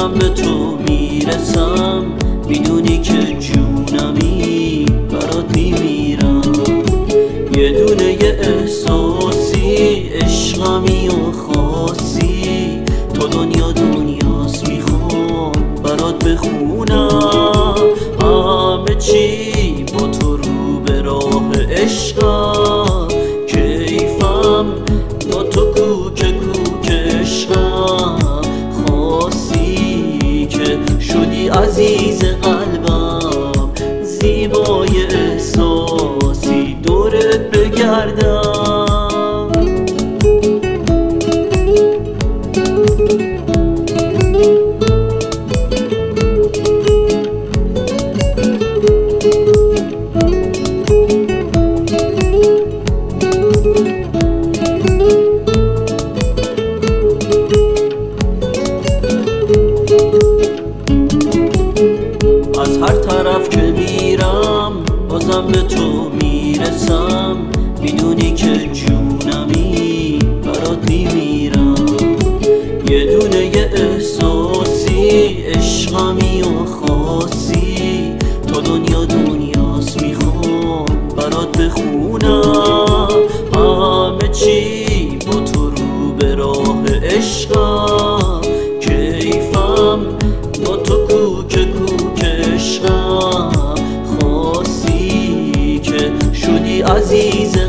بازم به تو میرسم، میدونی که جونمی برات میمیرم. یه دونه یه احساسی، عشقمی و خاصی، تو دنیاست میخوام برات بخونم. همه چی با تو رو به راه عشقم، کیفم با تو کوک عشقم. خاصی که شدی عزیز قلبم، زیبای احساسی دورت بگردم. از هر طرف که میرم بازم به تو میرسم، میدونی که جونمی برات میمیرم. یه دونه یه احساسی، عشقمی و خاصی، تو دنیاست میخوام برات بخونم. همه چی با تو رو به راه عشقم، کیفم با تو کوک عشقم. خاصی که شدی عزیز